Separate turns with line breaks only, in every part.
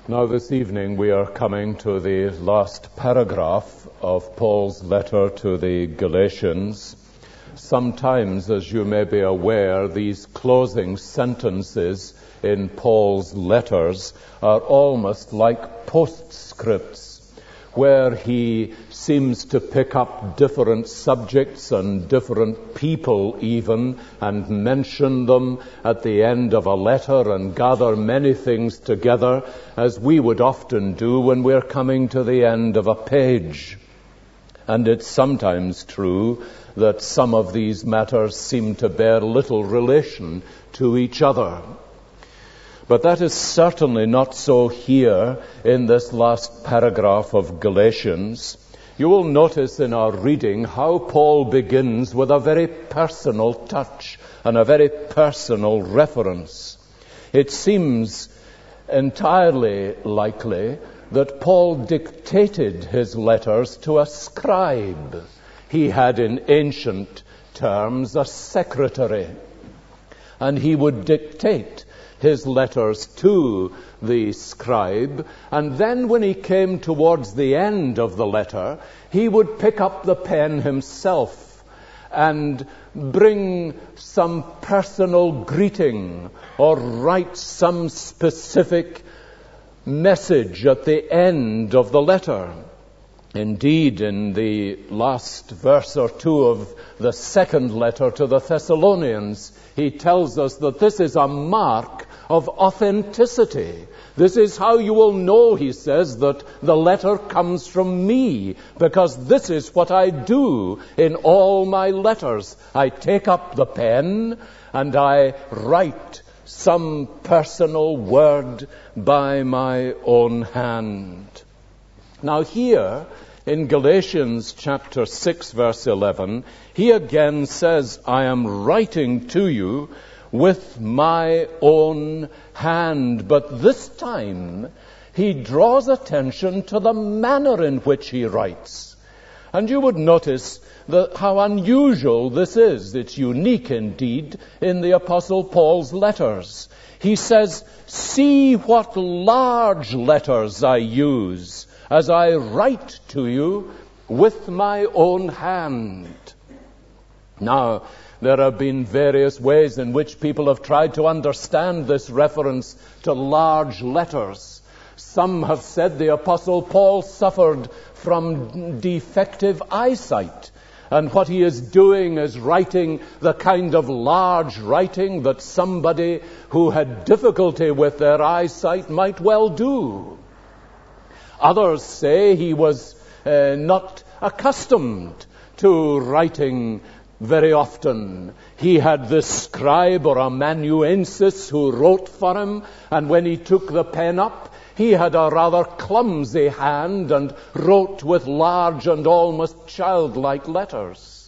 Now this evening we are coming to the last paragraph of Paul's letter to the Galatians. Sometimes, as you may be aware, these closing sentences in Paul's letters are almost like postscripts, where he seems to pick up different subjects and different people even, and mention them at the end of a letter and gather many things together, as we would often do when we're coming to the end of a page. And it's sometimes true that some of these matters seem to bear little relation to each other. But that is certainly not so here in this last paragraph of Galatians. You will notice in our reading how Paul begins with a very personal touch and a very personal reference. It seems entirely likely that Paul dictated his letters to a scribe. He had in ancient terms a secretary, and he would dictate his letters to the scribe, and then when he came towards the end of the letter, he would pick up the pen himself and bring some personal greeting or write some specific message at the end of the letter. Indeed, in the last verse or two of the second letter to the Thessalonians, he tells us that this is a mark of authenticity. This is how you will know, he says, that the letter comes from me, because this is what I do in all my letters. I take up the pen and I write some personal word by my own hand. Now here, in Galatians chapter 6, verse 11, he again says, I am writing to you with my own hand. But this time, he draws attention to the manner in which he writes. And you would notice how unusual this is. It's unique indeed in the Apostle Paul's letters. He says, see what large letters I use as I write to you with my own hand. Now, there have been various ways in which people have tried to understand this reference to large letters. Some have said the Apostle Paul suffered from defective eyesight, and what he is doing is writing the kind of large writing that somebody who had difficulty with their eyesight might well do. Others say he was not accustomed to writing very often. He had this scribe or amanuensis who wrote for him, and when he took the pen up, he had a rather clumsy hand and wrote with large and almost childlike letters.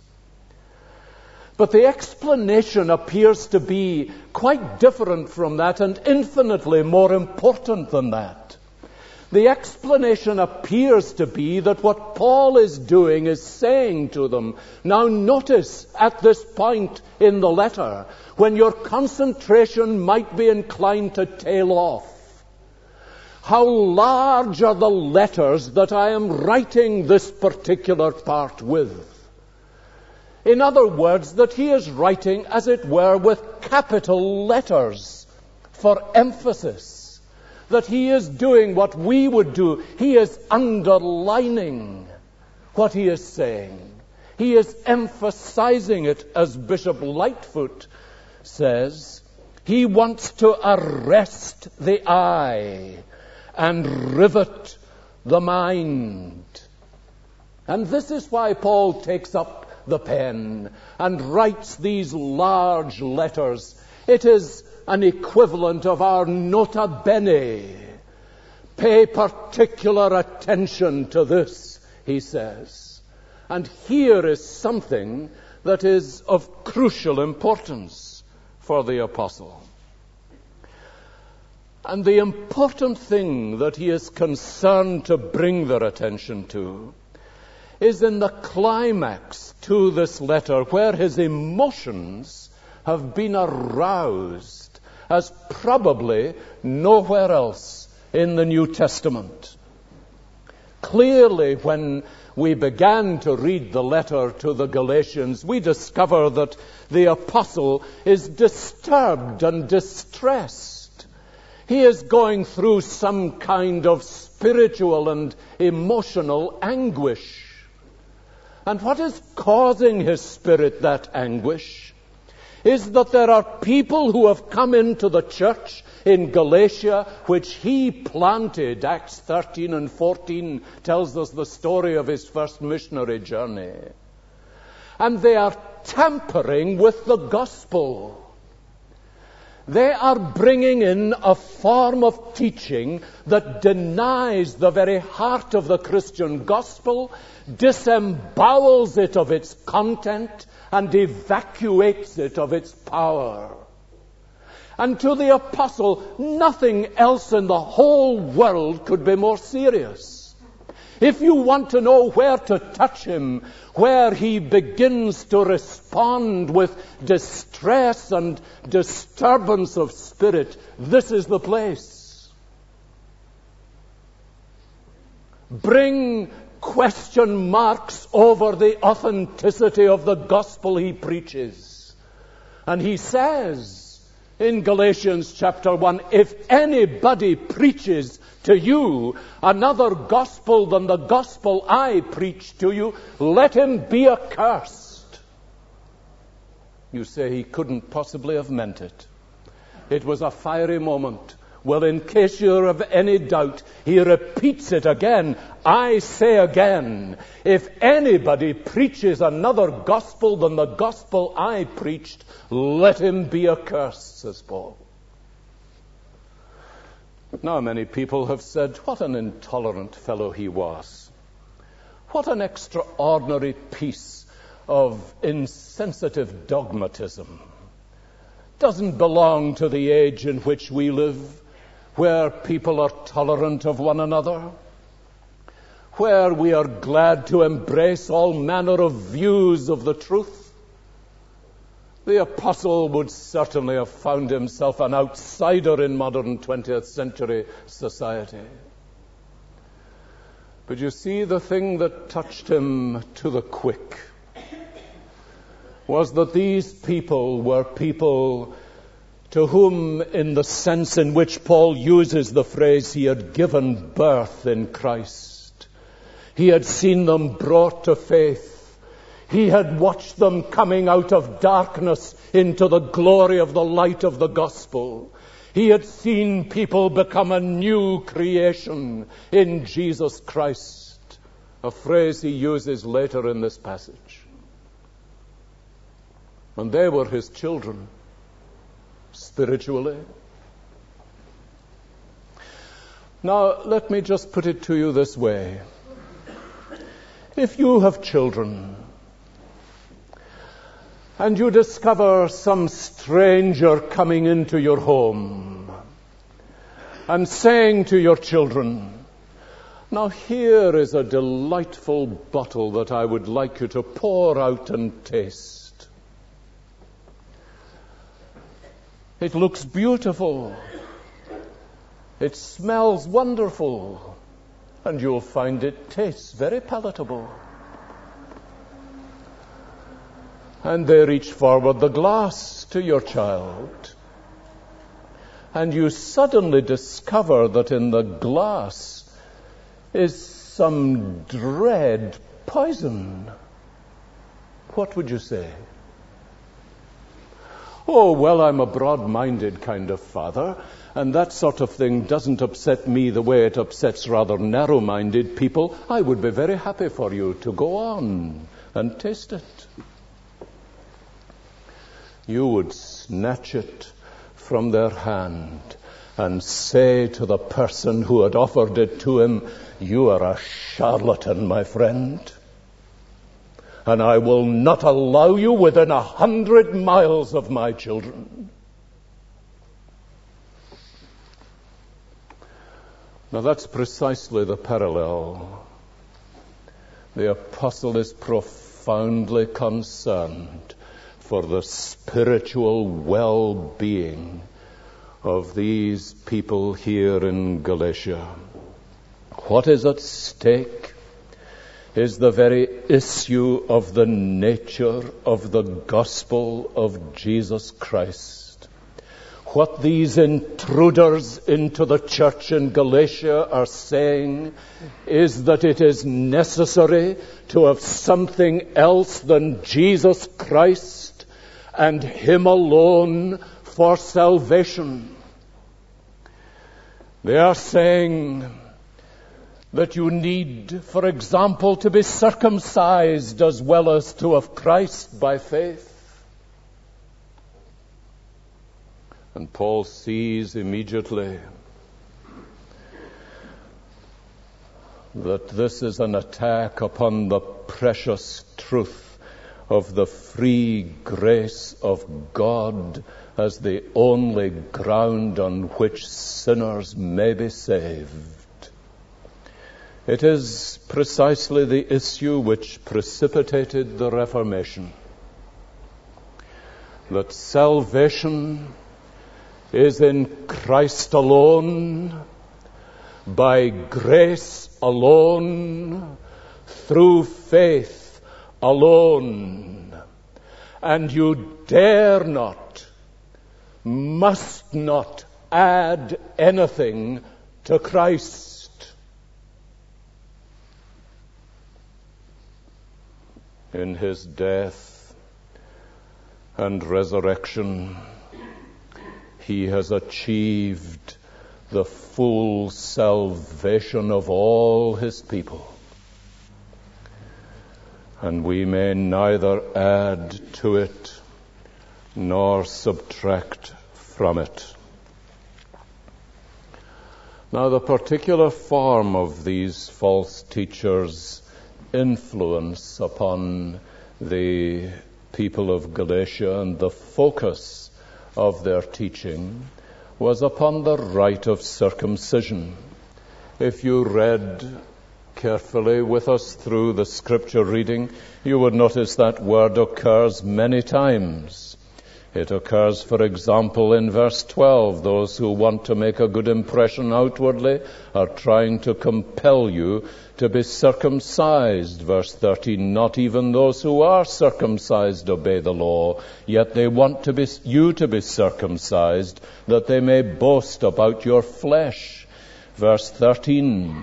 But the explanation appears to be quite different from that and infinitely more important than that. The explanation appears to be that what Paul is doing is saying to them, now notice at this point in the letter, when your concentration might be inclined to tail off, how large are the letters that I am writing this particular part with. In other words, that he is writing, as it were, with capital letters for emphasis. That he is doing what we would do. He is underlining what he is saying. He is emphasizing it, as Bishop Lightfoot says. He wants to arrest the eye and rivet the mind. And this is why Paul takes up the pen and writes these large letters. It is an equivalent of our nota bene. Pay particular attention to this, he says. And here is something that is of crucial importance for the apostle. And the important thing that he is concerned to bring their attention to is in the climax to this letter, where his emotions have been aroused as probably nowhere else in the New Testament. Clearly, when we began to read the letter to the Galatians, we discover that the apostle is disturbed and distressed. He is going through some kind of spiritual and emotional anguish. And what is causing his spirit that anguish is that there are people who have come into the church in Galatia, which he planted. Acts 13 and 14 tells us the story of his first missionary journey. And they are tampering with the gospel. They are bringing in a form of teaching that denies the very heart of the Christian gospel, disembowels it of its content, and evacuates it of its power. And to the apostle, nothing else in the whole world could be more serious. If you want to know where to touch him, where he begins to respond with distress and disturbance of spirit, this is the place. Bring question marks over the authenticity of the gospel he preaches. And he says in Galatians chapter 1, if anybody preaches to you another gospel than the gospel I preach to you, let him be accursed. You say he couldn't possibly have meant it. It was a fiery moment. Well, in case you're of any doubt, he repeats it again. I say again, if anybody preaches another gospel than the gospel I preached, let him be accursed, says Paul. Now, many people have said, what an intolerant fellow he was. What an extraordinary piece of insensitive dogmatism. Doesn't belong to the age in which we live, where people are tolerant of one another, where we are glad to embrace all manner of views of the truth. The apostle would certainly have found himself an outsider in modern 20th century society. But you see, the thing that touched him to the quick was that these people were people to whom, in the sense in which Paul uses the phrase, he had given birth in Christ. He had seen them brought to faith. He had watched them coming out of darkness into the glory of the light of the gospel. He had seen people become a new creation in Jesus Christ, a phrase he uses later in this passage. And they were his children, spiritually. Now, let me just put it to you this way. If you have children, and you discover some stranger coming into your home and saying to your children, now here is a delightful bottle that I would like you to pour out and taste. It looks beautiful. It smells wonderful. And you'll find it tastes very palatable. And they reach forward the glass to your child. And you suddenly discover that in the glass is some dread poison. What would you say? Oh, well, I'm a broad-minded kind of father, and that sort of thing doesn't upset me the way it upsets rather narrow-minded people. I would be very happy for you to go on and taste it. You would snatch it from their hand and say to the person who had offered it to him, you are a charlatan, my friend, and I will not allow you within 100 miles of my children. Now that's precisely the parallel. The apostle is profoundly concerned for the spiritual well-being of these people here in Galatia. What is at stake is the very issue of the nature of the gospel of Jesus Christ. What these intruders into the church in Galatia are saying is that it is necessary to have something else than Jesus Christ and Him alone for salvation. They are saying that you need, for example, to be circumcised as well as to have Christ by faith. And Paul sees immediately that this is an attack upon the precious truth of the free grace of God as the only ground on which sinners may be saved. It is precisely the issue which precipitated the Reformation. That salvation is in Christ alone, by grace alone, through faith alone. And you dare not, must not add anything to Christ. In His death and resurrection, He has achieved the full salvation of all His people. And we may neither add to it nor subtract from it. Now, the particular form of these false teachers' influence upon the people of Galatia and the focus of their teaching was upon the rite of circumcision. If you read carefully with us through the scripture reading, you would notice that word occurs many times. It occurs, for example, in verse 12. Those who want to make a good impression outwardly are trying to compel you to be circumcised. Verse 13, not even those who are circumcised obey the law, yet they want you to be circumcised, that they may boast about your flesh. Verse 15,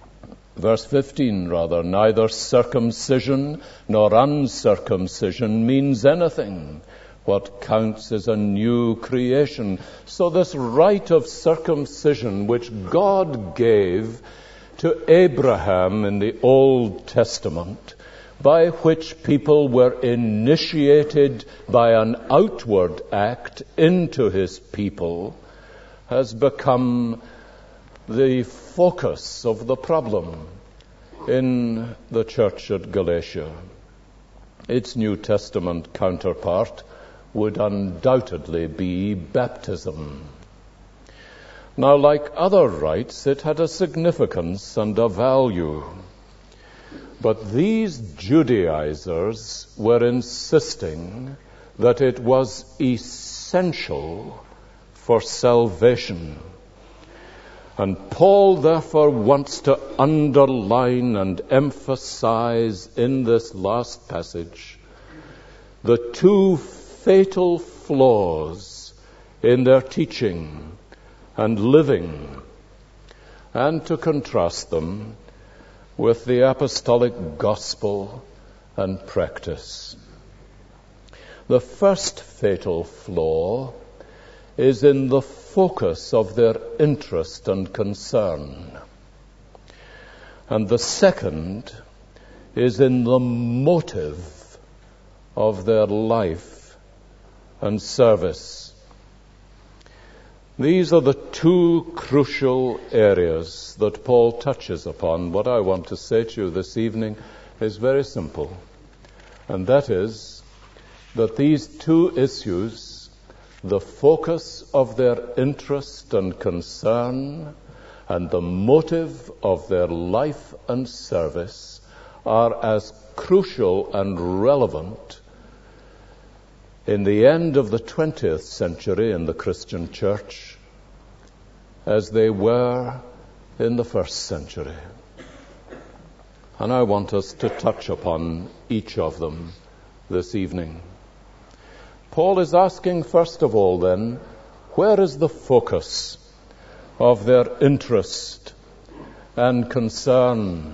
neither circumcision nor uncircumcision means anything. What counts is a new creation. So this rite of circumcision which God gave to Abraham in the Old Testament, by which people were initiated by an outward act into His people, has become the focus of the problem in the church at Galatia. Its New Testament counterpart would undoubtedly be baptism. Now, like other rites, it had a significance and a value. But these Judaizers were insisting that it was essential for salvation. And Paul therefore wants to underline and emphasize in this last passage the two fatal flaws in their teaching and living, and to contrast them with the apostolic gospel and practice. The first fatal flaw is in the focus of their interest and concern. And the second is in the motive of their life and service. These are the two crucial areas that Paul touches upon. What I want to say to you this evening is very simple, and that is that these two issues, the focus of their interest and concern and the motive of their life and service, are as crucial and relevant in the end of the 20th century in the Christian church as they were in the first century. And I want us to touch upon each of them this evening. Paul is asking, first of all, then, where is the focus of their interest and concern?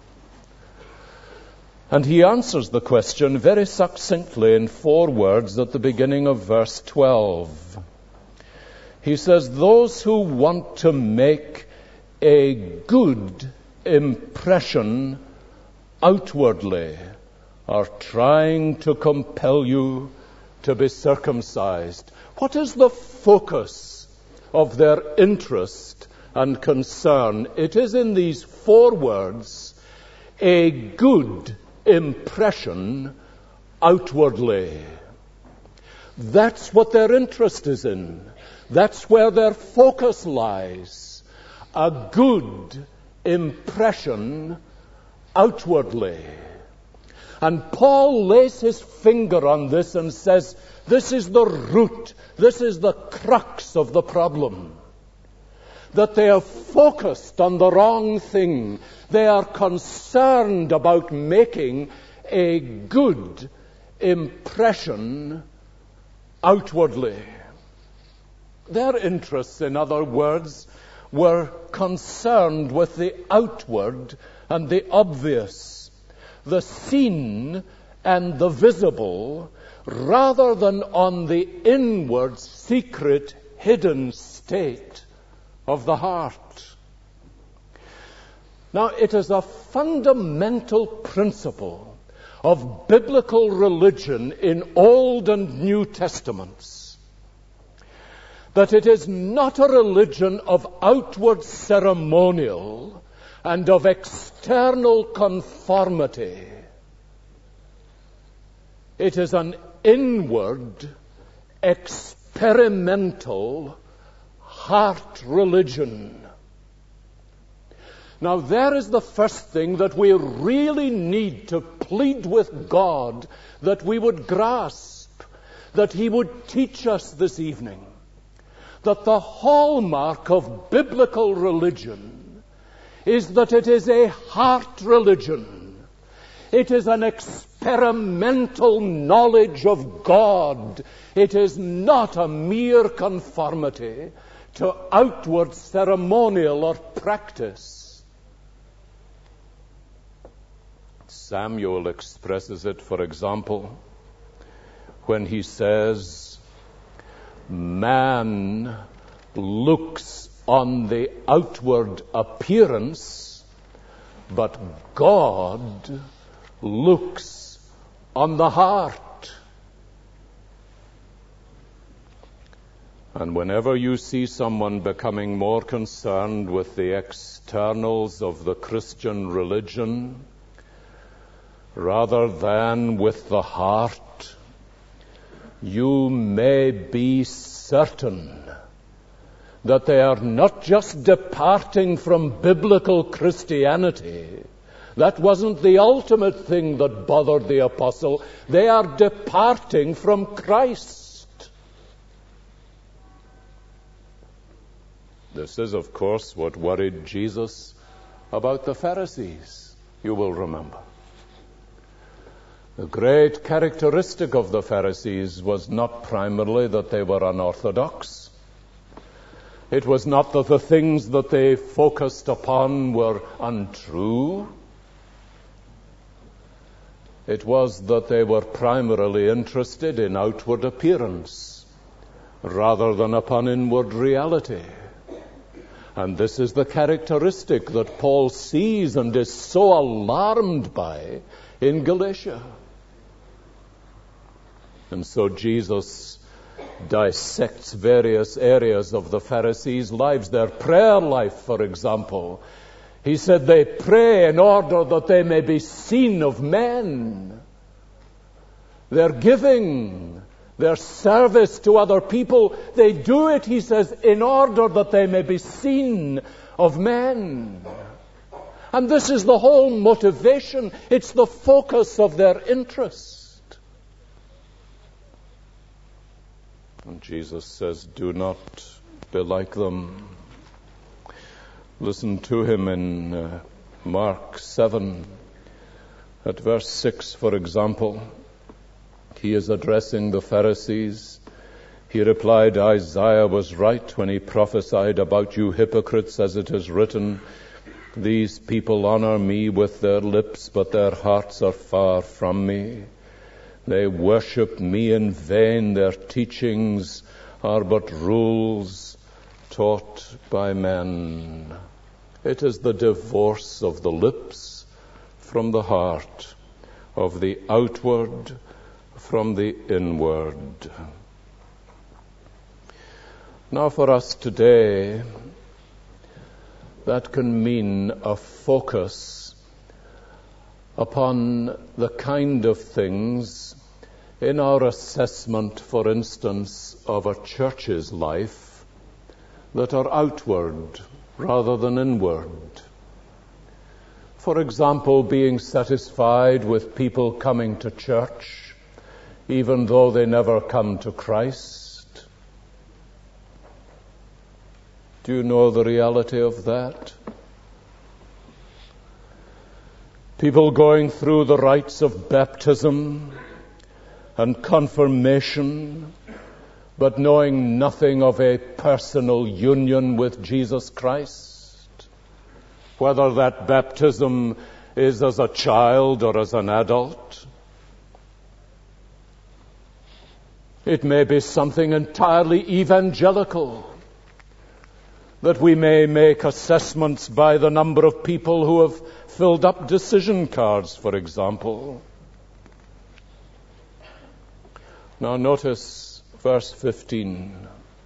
And he answers the question very succinctly in 4 words at the beginning of verse 12. He says, those who want to make a good impression outwardly are trying to compel you to be circumcised. What is the focus of their interest and concern? It is in these 4 words, a good impression outwardly. That's what their interest is in. That's where their focus lies. A good impression outwardly. And Paul lays his finger on this and says, this is the root, this is the crux of the problem. That they have focused on the wrong thing. They are concerned about making a good impression outwardly. Their interests, in other words, were concerned with the outward and the obvious, the seen and the visible, rather than on the inward, secret, hidden state of the heart. Now, it is a fundamental principle of biblical religion in Old and New Testaments that it is not a religion of outward ceremonial and of external conformity. It is an inward, experimental heart religion. Now, there is the first thing that we really need to plead with God that we would grasp, that He would teach us this evening. That the hallmark of biblical religion is that it is a heart religion. It is an experimental knowledge of God. It is not a mere conformity to outward ceremonial or practice. Samuel expresses it, for example, when he says, man looks on the outward appearance, but God looks on the heart. And whenever you see someone becoming more concerned with the externals of the Christian religion rather than with the heart, you may be certain that they are not just departing from biblical Christianity. That wasn't the ultimate thing that bothered the apostle. They are departing from Christ. This is, of course, what worried Jesus about the Pharisees, you will remember. The great characteristic of the Pharisees was not primarily that they were unorthodox. It was not that the things that they focused upon were untrue. It was that they were primarily interested in outward appearance rather than upon inward reality. And this is the characteristic that Paul sees and is so alarmed by in Galatia. And so Jesus dissects various areas of the Pharisees' lives. Their prayer life, for example. He said they pray in order that they may be seen of men. Their giving, their service to other people, they do it, he says, in order that they may be seen of men. And this is the whole motivation. It's the focus of their interest. And Jesus says, do not be like them. Listen to him in Mark 7, at verse 6, for example. He is addressing the Pharisees. He replied, Isaiah was right when he prophesied about you hypocrites, as it is written, these people honor me with their lips, but their hearts are far from me. They worship me in vain. Their teachings are but rules taught by men. It is the divorce of the lips from the heart, of the outward from the inward. Now for us today, that can mean a focus upon the kind of things in our assessment, for instance, of a church's life that are outward rather than inward. For example, being satisfied with people coming to church, even though they never come to Christ. Do you know the reality of that? People going through the rites of baptism and confirmation, but knowing nothing of a personal union with Jesus Christ. Whether that baptism is as a child or as an adult. It may be something entirely evangelical, that we may make assessments by the number of people who have filled up decision cards, for example. Now notice verse 15.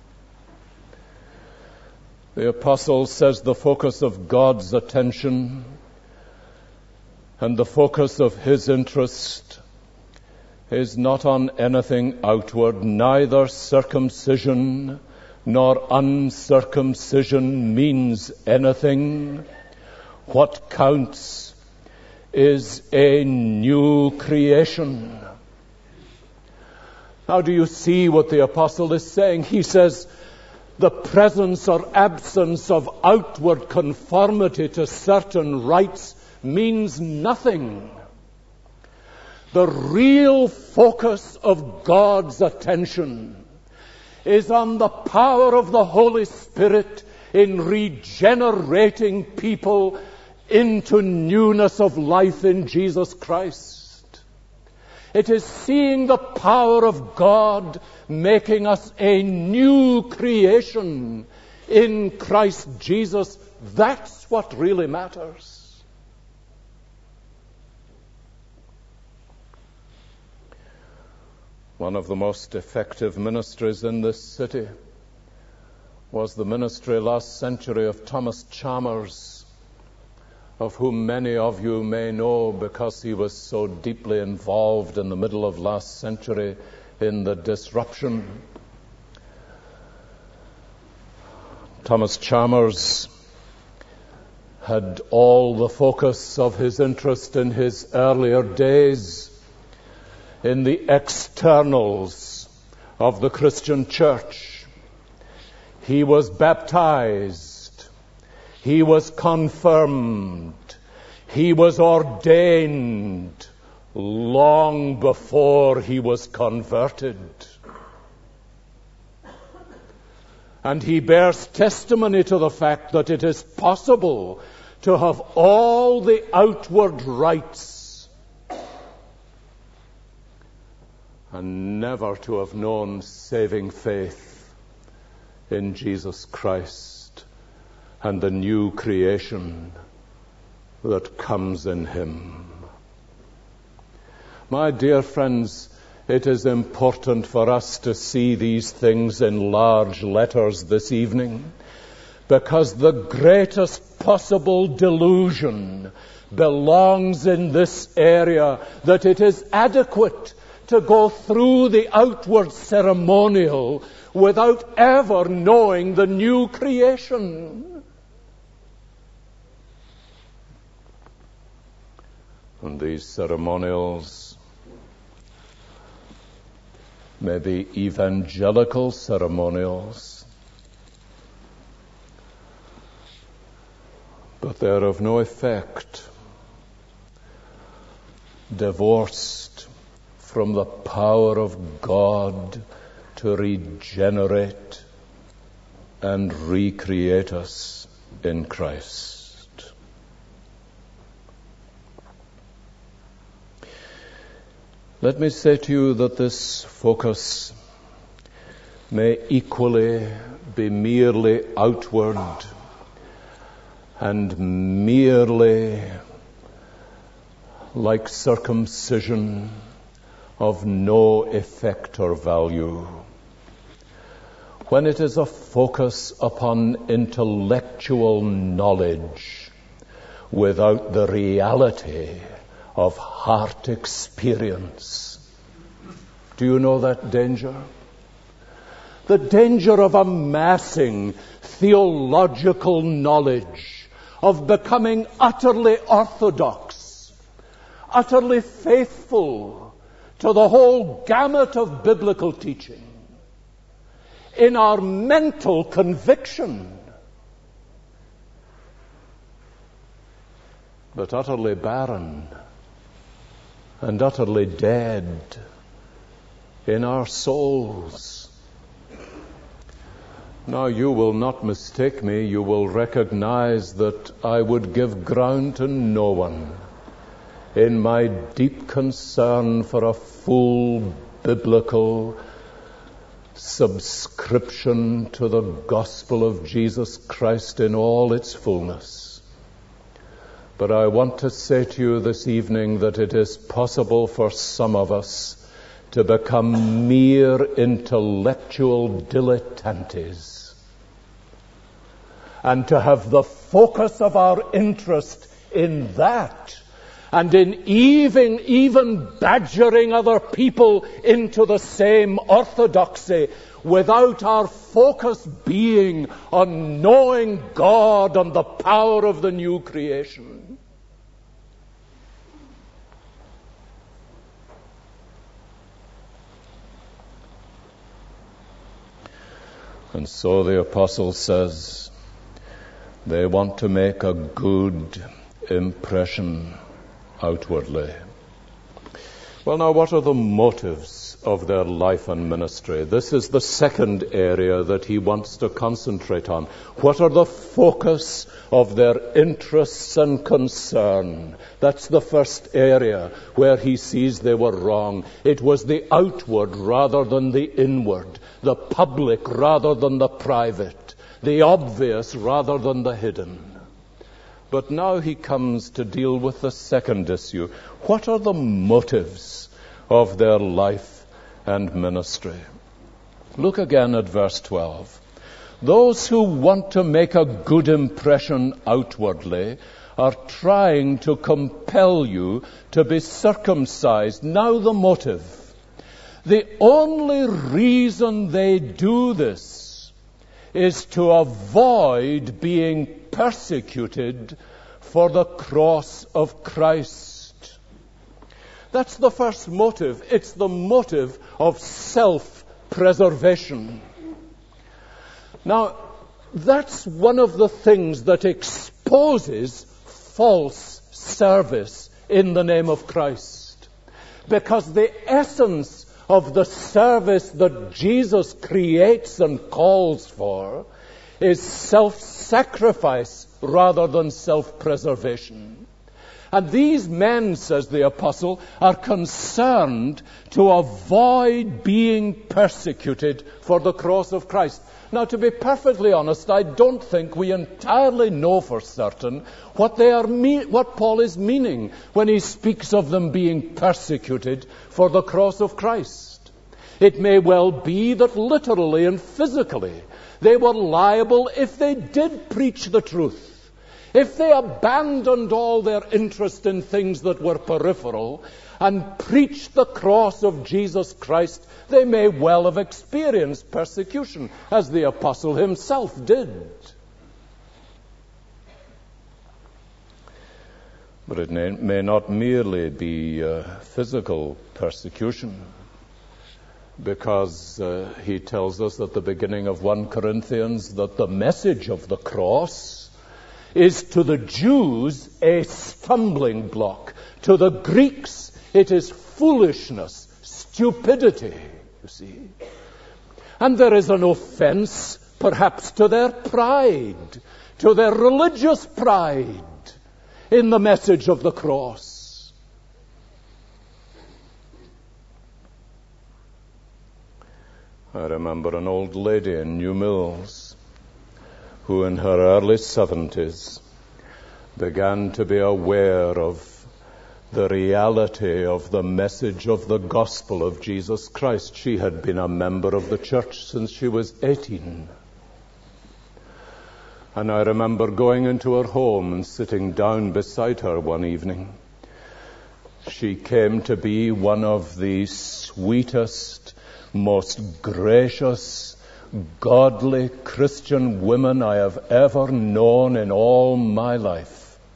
The apostle says the focus of God's attention and the focus of his interest is not on anything outward, neither circumcision nor uncircumcision means anything. What counts is a new creation. Now, do you see what the apostle is saying? He says the presence or absence of outward conformity to certain rites means nothing. The real focus of God's attention is on the power of the Holy Spirit in regenerating people into newness of life in Jesus Christ. It is seeing the power of God making us a new creation in Christ Jesus. That's what really matters. One of the most effective ministries in this city was the ministry last century of Thomas Chalmers, of whom many of you may know because he was so deeply involved in the middle of last century in the disruption. Thomas Chalmers had all the focus of his interest in his earlier days in the externals of the Christian church. He was baptized. He was confirmed. He was ordained long before he was converted. And he bears testimony to the fact that it is possible to have all the outward rites and never to have known saving faith in Jesus Christ and the new creation that comes in him. My dear friends, it is important for us to see these things in large letters this evening, because the greatest possible delusion belongs in this area, that it is adequate to go through the outward ceremonial without ever knowing the new creation. And these ceremonials may be evangelical ceremonials. but they're of no effect. Divorced from the power of God to regenerate and recreate us in Christ. Let me say to you that this focus may equally be merely outward and merely like circumcision of no effect or value. When it is a focus upon intellectual knowledge without the reality of heart experience. Do you know that danger? The danger of amassing theological knowledge, of becoming utterly orthodox, utterly faithful to the whole gamut of biblical teaching in our mental conviction, but utterly barren and utterly dead in our souls. Now, you will not mistake me. You will recognize that I would give ground to no one in my deep concern for a full biblical subscription to the gospel of Jesus Christ in all its fullness. But I want to say to you this evening that it is possible for some of us to become mere intellectual dilettantes and to have the focus of our interest in that, and in even badgering other people into the same orthodoxy, without our focus being on knowing God and the power of the new creation. And so the apostle says they want to make a good impression outwardly. Well, now, what are the motives of their life and ministry? This is the second area that he wants to concentrate on. What are the focus of their interests and concern? That's the first area where he sees they were wrong. It was the outward rather than the inward, the public rather than the private, the obvious rather than the hidden. But now he comes to deal with the second issue. What are the motives of their life and ministry? Look again at verse 12. Those who want to make a good impression outwardly are trying to compel you to be circumcised. Now the motive. The only reason they do this is to avoid being persecuted for the cross of Christ. That's the first motive. It's the motive of self-preservation. Now, that's one of the things that exposes false service in the name of Christ. Because the essence of the service that Jesus creates and calls for is self-sacrifice rather than self-preservation. And these men, says the apostle, are concerned to avoid being persecuted for the cross of Christ. Now, to be perfectly honest, I don't think we entirely know for certain what Paul is meaning when he speaks of them being persecuted for the cross of Christ. It may well be that literally and physically they were liable if they did preach the truth. If they abandoned all their interest in things that were peripheral and preached the cross of Jesus Christ, they may well have experienced persecution, as the apostle himself did. But it may not merely be physical persecution, because he tells us at the beginning of 1 Corinthians that the message of the cross is to the Jews a stumbling block. To the Greeks, it is foolishness, stupidity, you see. And there is an offense, perhaps, to their pride, to their religious pride in the message of the cross. I remember an old lady in New Mills who in her early 70s began to be aware of the reality of the message of the gospel of Jesus Christ. She had been a member of the church since she was 18. And I remember going into her home and sitting down beside her one evening. She came to be one of the sweetest, most gracious, godly Christian women I have ever known in all my life.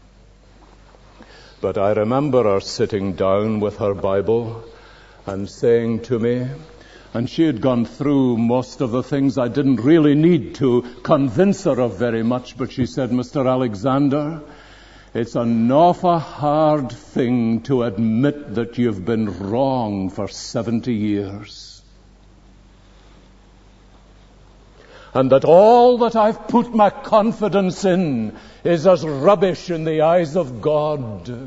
But I remember her sitting down with her Bible and saying to me, and she had gone through most of the things I didn't really need to convince her of very much, but she said, Mr. Alexander, it's an awful hard thing to admit that you've been wrong for 70 years. And that all that I've put my confidence in is as rubbish in the eyes of God.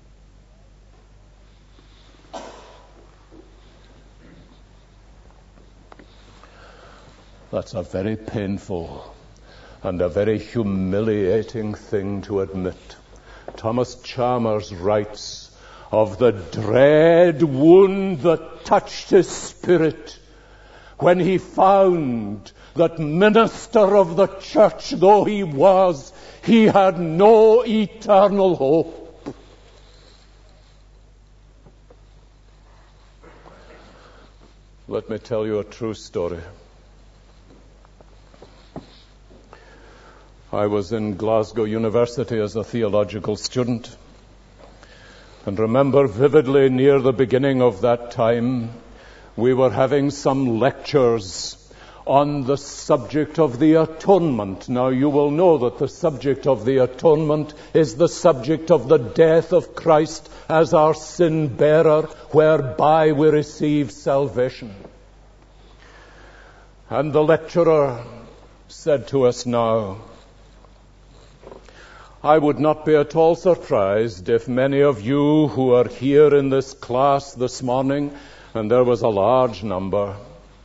That's a very painful and a very humiliating thing to admit. Thomas Chalmers writes of the dread wound that touched his spirit when he found that minister of the church though he was, he had no eternal hope. Let me tell you a true story. I was in Glasgow University as a theological student, and remember vividly near the beginning of that time, we were having some lectures on the subject of the atonement. Now, you will know that the subject of the atonement is the subject of the death of Christ as our sin bearer, whereby we receive salvation. And the lecturer said to us now, I would not be at all surprised if many of you who are here in this class this morning, and there was a large number,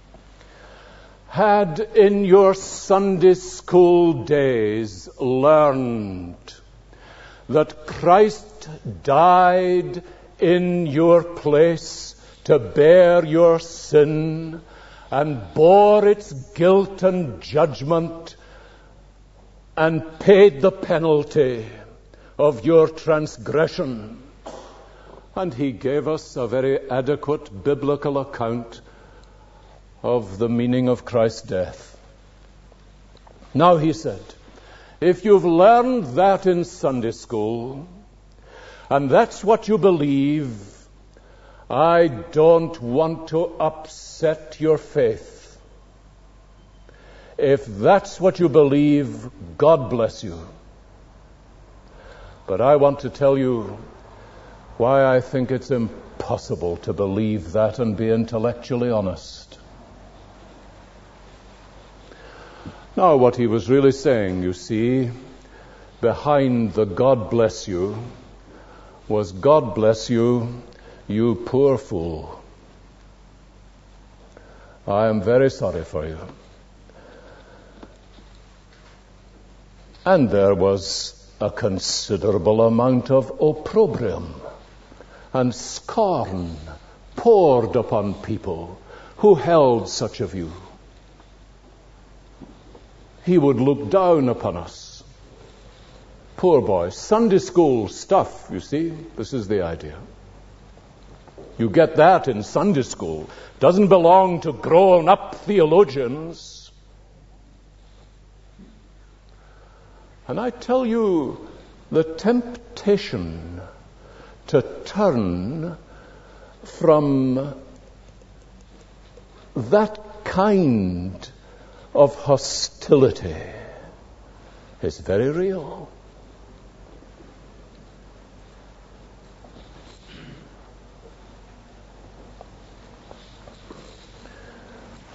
had in your Sunday school days learned that Christ died in your place to bear your sin and bore its guilt and judgment and paid the penalty of your transgression. And he gave us a very adequate biblical account of the meaning of Christ's death. Now, he said, if you've learned that in Sunday school, and that's what you believe, I don't want to upset your faith. If that's what you believe, God bless you. But I want to tell you why I think it's impossible to believe that and be intellectually honest. Now, what he was really saying, you see, behind the God bless you, was God bless you, you poor fool. I am very sorry for you. And there was a considerable amount of opprobrium and scorn poured upon people who held such a view. He would look down upon us. Poor boys. Sunday school stuff, you see. This is the idea. You get that in Sunday school. Doesn't belong to grown-up theologians. And I tell you, the temptation to turn from that kind of hostility is very real.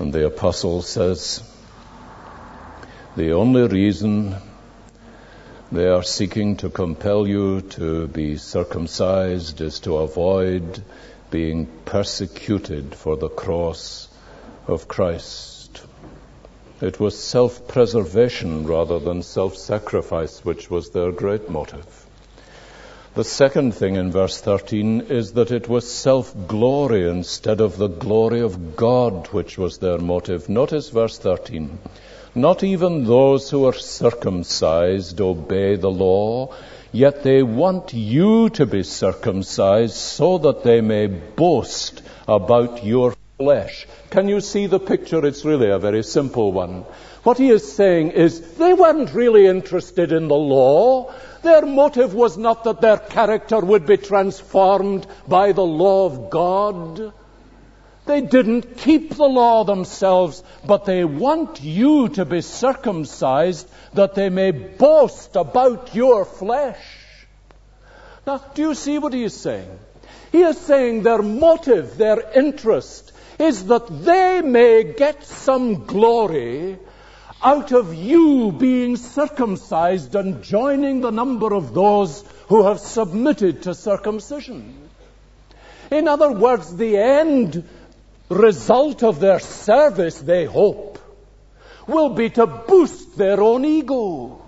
And the apostle says, the only reason they are seeking to compel you to be circumcised is to avoid being persecuted for the cross of Christ. It was self-preservation rather than self-sacrifice which was their great motive. The second thing in verse 13 is that it was self-glory instead of the glory of God which was their motive. Notice verse 13. Not even those who are circumcised obey the law, yet they want you to be circumcised so that they may boast about your flesh. Can you see the picture? It's really a very simple one. What he is saying is they weren't really interested in the law. Their motive was not that their character would be transformed by the law of God. They didn't keep the law themselves, but they want you to be circumcised that they may boast about your flesh. Now, do you see what he is saying? He is saying their motive, their interest, is that they may get some glory out of you being circumcised and joining the number of those who have submitted to circumcision. In other words, the end result of their service, they hope, will be to boost their own ego.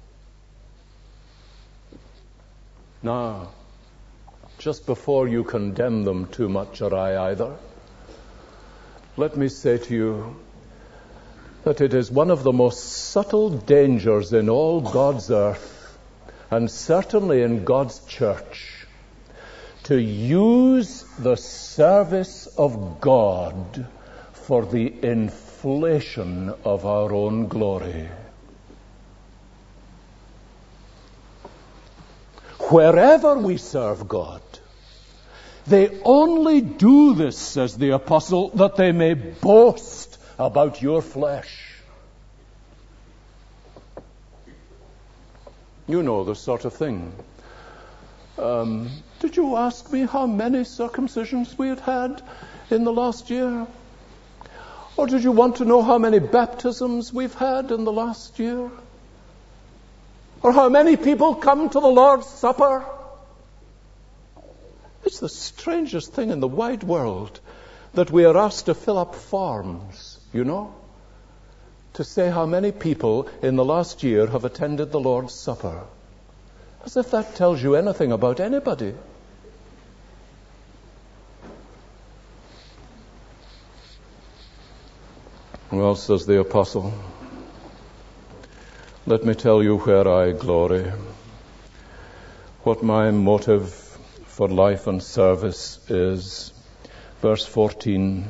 Now, just before you condemn them too much, or I either, let me say to you that it is one of the most subtle dangers in all God's earth, and certainly in God's church, to use the service of God for the inflation of our own glory. Wherever we serve God, they only do this, says the apostle, that they may boast about your flesh. You know the sort of thing. Did you ask me how many circumcisions we had in the last year? Or did you want to know how many baptisms we've had in the last year? Or how many people come to the Lord's Supper? It's the strangest thing in the wide world that we are asked to fill up forms, you know, to say how many people in the last year have attended the Lord's Supper. As if that tells you anything about anybody. Well, says the apostle, let me tell you where I glory, what my motive for life and service is. Verse 14,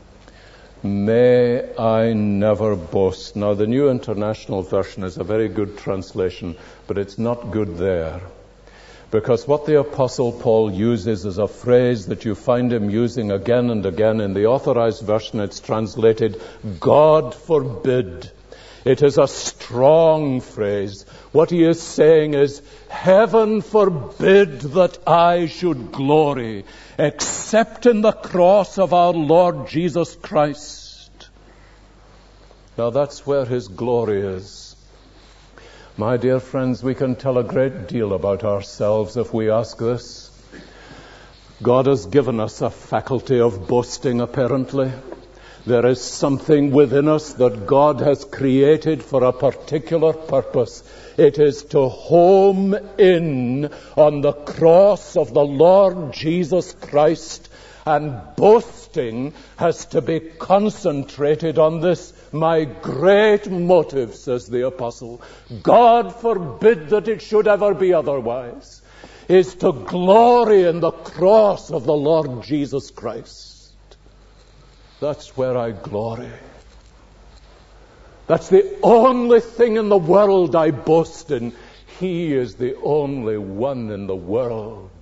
may I never boast. Now, the New International Version is a very good translation, but it's not good there. Because what the Apostle Paul uses is a phrase that you find him using again and again. In the Authorized Version, it's translated, God forbid. It is a strong phrase. What he is saying is, heaven forbid that I should glory, except in the cross of our Lord Jesus Christ. Now that's where his glory is. My dear friends, we can tell a great deal about ourselves if we ask this. God has given us a faculty of boasting, apparently. There is something within us that God has created for a particular purpose. It is to home in on the cross of the Lord Jesus Christ. And boasting has to be concentrated on this, my great motive, says the apostle. God forbid that it should ever be otherwise, is to glory in the cross of the Lord Jesus Christ. That's where I glory. That's the only thing in the world I boast in. He is the only one in the world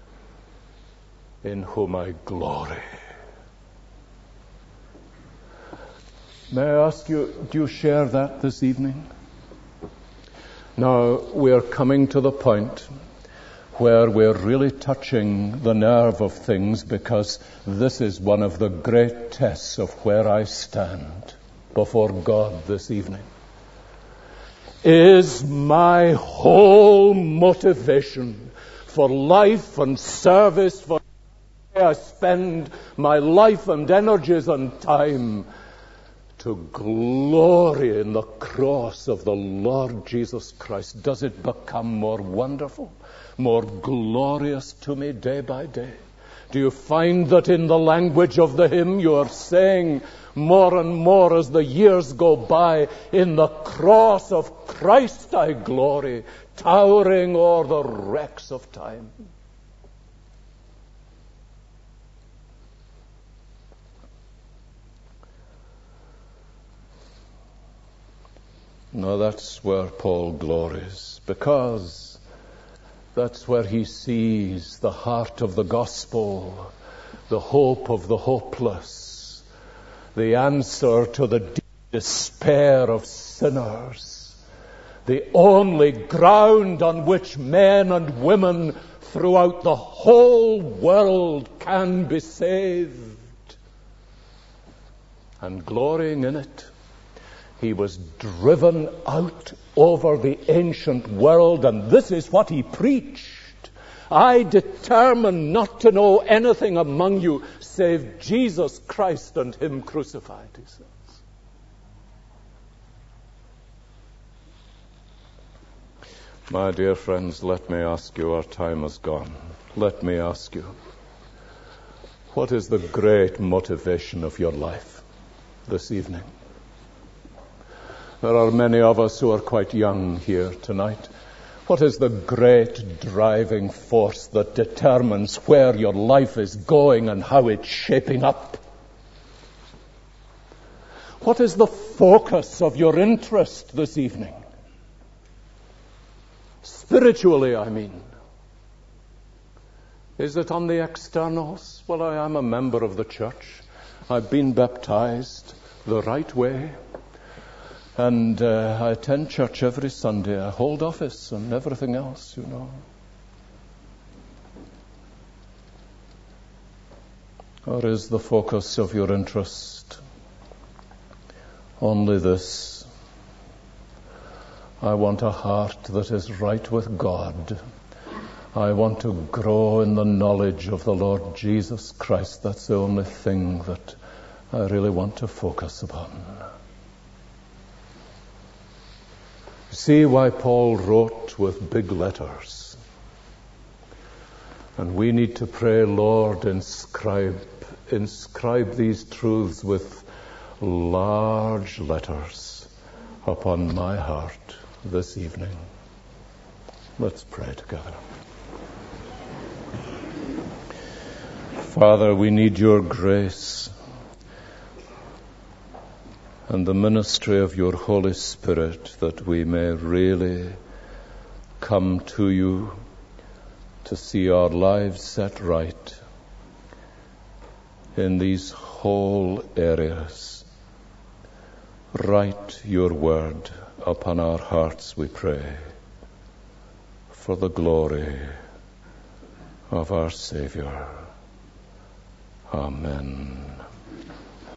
in whom I glory. May I ask you, do you share that this evening? Now, we are coming to the point where we're really touching the nerve of things, because this is one of the great tests of where I stand before God this evening. Is my whole motivation for life and service, for I spend my life and energies and time, to glory in the cross of the Lord Jesus Christ? Does it become more wonderful, more glorious to me day by day? Do you find that in the language of the hymn you are saying more and more as the years go by, in the cross of Christ I glory, towering o'er the wrecks of time? No, that's where Paul glories, because that's where he sees the heart of the gospel, the hope of the hopeless, the answer to the deep despair of sinners, the only ground on which men and women throughout the whole world can be saved. And glorying in it, he was driven out over the ancient world, and this is what he preached. I determined not to know anything among you save Jesus Christ and him crucified, he says. My dear friends, let me ask you, our time is gone. Let me ask you, what is the great motivation of your life this evening? There are many of us who are quite young here tonight. What is the great driving force that determines where your life is going and how it's shaping up? What is the focus of your interest this evening? Spiritually, I mean. Is it on the externals? Well, I am a member of the church. I've been baptized the right way. And I attend church every Sunday. I hold office and everything else, you know. Or is the focus of your interest only this? I want a heart that is right with God. I want to grow in the knowledge of the Lord Jesus Christ. That's the only thing that I really want to focus upon. See why Paul wrote with big letters. And we need to pray, Lord, inscribe these truths with large letters upon my heart this evening. Let's pray together. Father, we need your grace and the ministry of your Holy Spirit, that we may really come to you to see our lives set right in these whole areas. Write your word upon our hearts, we pray, for the glory of our Savior. Amen.